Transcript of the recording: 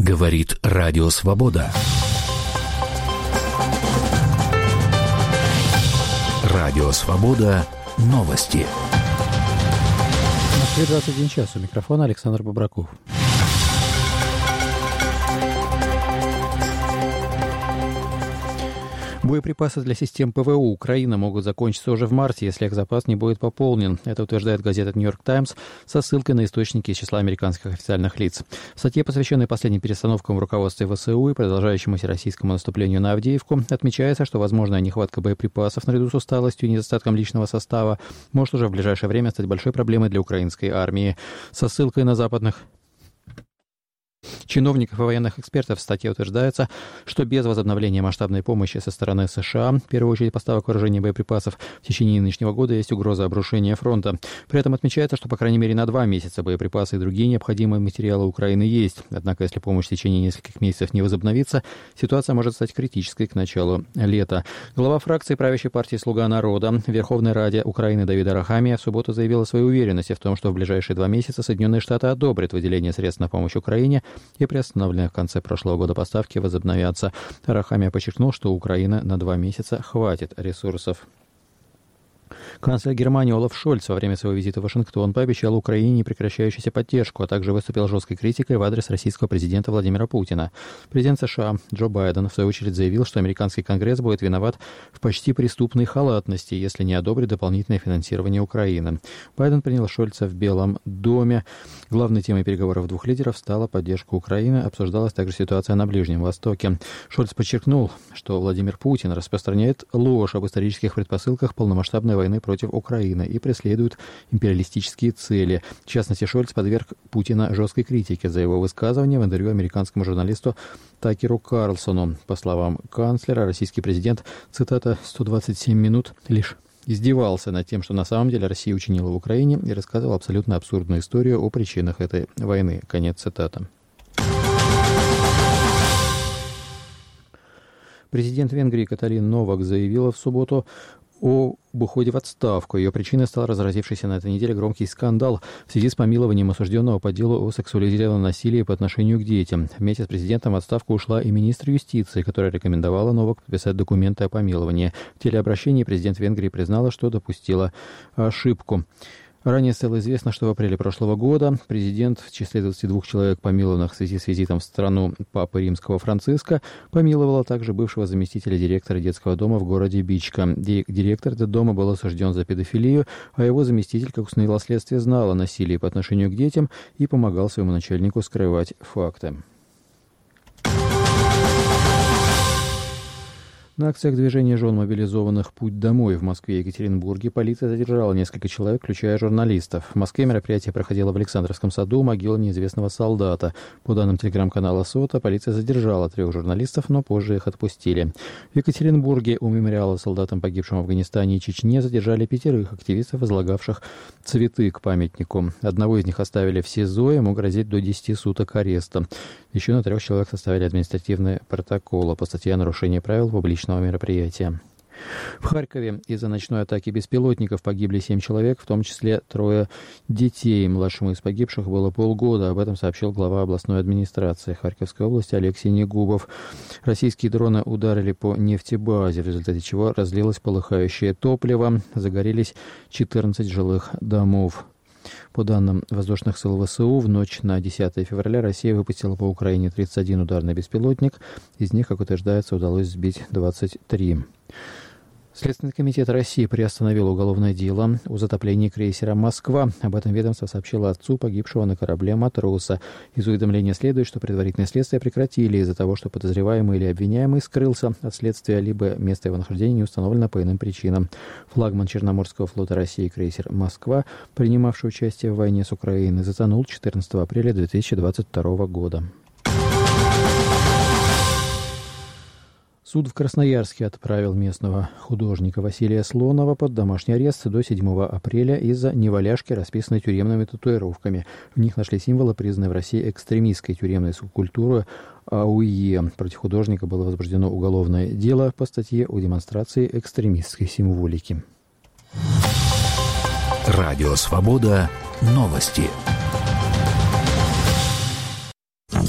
Говорит Радио Свобода. Радио Свобода. Новости. В Москве 21 час. У микрофона Александр Бобраков. Боеприпасы для систем ПВО Украины могут закончиться уже в марте, если их запас не будет пополнен. Это утверждает газета «Нью-Йорк Таймс» со ссылкой на источники из числа американских официальных лиц. В статье, посвященной последним перестановкам в руководстве ВСУ и продолжающемуся российскому наступлению на Авдеевку, отмечается, что возможная нехватка боеприпасов наряду с усталостью и недостатком личного состава может уже в ближайшее время стать большой проблемой для украинской армии. Со ссылкой на западных чиновников и военных экспертов в статье утверждается, что без возобновления масштабной помощи со стороны США, в первую очередь поставок вооружений и боеприпасов, в течение нынешнего года есть угроза обрушения фронта. При этом отмечается, что по крайней мере на 2 месяца боеприпасы и другие необходимые материалы Украины есть. Однако, если помощь в течение нескольких месяцев не возобновится, ситуация может стать критической к началу лета. Глава фракции правящей партии «Слуга народа» в Верховной Раде Украины Давид Арахамия в субботу заявила свою уверенность в том, что в ближайшие 2 месяца Соединенные Штаты одобрят выделение средств на помощь Украине и приостановленные в конце прошлого года поставки возобновятся. Арахамия подчеркнул, что у Украины на 2 месяца хватит ресурсов. Канцлер Германии Олаф Шольц во время своего визита в Вашингтон пообещал Украине непрекращающуюся поддержку, а также выступил жесткой критикой в адрес российского президента Владимира Путина. Президент США Джо Байден, в свою очередь, заявил, что американский Конгресс будет виноват в почти преступной халатности, если не одобрит дополнительное финансирование Украины. Байден принял Шольца в Белом доме. Главной темой переговоров двух лидеров стала поддержка Украины. Обсуждалась также ситуация на Ближнем Востоке. Шольц подчеркнул, что Владимир Путин распространяет ложь об исторических предпосылках полномасштабной войны против Украины и преследует империалистические цели. В частности, Шольц подверг Путина жесткой критике за его высказывание в интервью американскому журналисту Такеру Карлсону. По словам канцлера, российский президент, цитата, 127 минут лишь издевался над тем, что на самом деле Россия учинила в Украине, и рассказывал абсолютно абсурдную историю о причинах этой войны. Конец цитаты. Президент Венгрии Каталин Новак заявила в субботу об уходе в отставку. Ее причиной стал разразившийся на этой неделе громкий скандал в связи с помилованием осужденного по делу о сексуализированном насилии по отношению к детям. Вместе с президентом в отставку ушла и министр юстиции, которая рекомендовала Новак подписать документы о помиловании. В телеобращении президент Венгрии признала, что допустила ошибку. Ранее стало известно, что в апреле прошлого года президент в числе 22 человек, помилованных в связи с визитом в страну Папы Римского Франциска, помиловала также бывшего заместителя директора детского дома в городе Бичка. Директор этого дома был осужден за педофилию, а его заместитель, как установило следствие, знал о насилии по отношению к детям и помогал своему начальнику скрывать факты. На акциях движения жен мобилизованных «Путь домой» в Москве и Екатеринбурге полиция задержала несколько человек, включая журналистов. В Москве мероприятие проходило в Александровском саду, могила неизвестного солдата. По данным телеграм-канала «Сота», полиция задержала 3 журналистов, но позже их отпустили. В Екатеринбурге у мемориала солдатам, погибшим в Афганистане и Чечне, задержали 5 активистов, возлагавших цветы к памятнику. Одного из них оставили в СИЗО, ему грозит до 10 суток ареста. Еще на 3 человек составили административные протоколы по статье о нарушении правил публичного мероприятия. В Харькове из-за ночной атаки беспилотников погибли 7 человек, в том числе 3 детей. Младшему из погибших было полгода. Об этом сообщил глава областной администрации Харьковской области Алексей Негубов. Российские дроны ударили по нефтебазе, в результате чего разлилось полыхающее топливо. Загорелись 14 жилых домов. По данным воздушных сил ВСУ, в ночь на 10 февраля Россия выпустила по Украине 31 ударный беспилотник. Из них, как утверждается, удалось сбить 23. Следственный комитет России приостановил уголовное дело о затоплении крейсера «Москва». Об этом ведомство сообщило отцу погибшего на корабле матроса. Из уведомления следует, что предварительное следствие прекратили из-за того, что подозреваемый или обвиняемый скрылся от следствия, либо место его нахождения не установлено по иным причинам. Флагман Черноморского флота России крейсер «Москва», принимавший участие в войне с Украиной, затонул 14 апреля 2022 года. Суд в Красноярске отправил местного художника Василия Слонова под домашний арест до 7 апреля из-за неваляшки, расписанной тюремными татуировками. В них нашли символы, признанной в России экстремистской тюремной субкультуры АУЕ. Против художника было возбуждено уголовное дело по статье о демонстрации экстремистской символики. Радио «Свобода». Новости.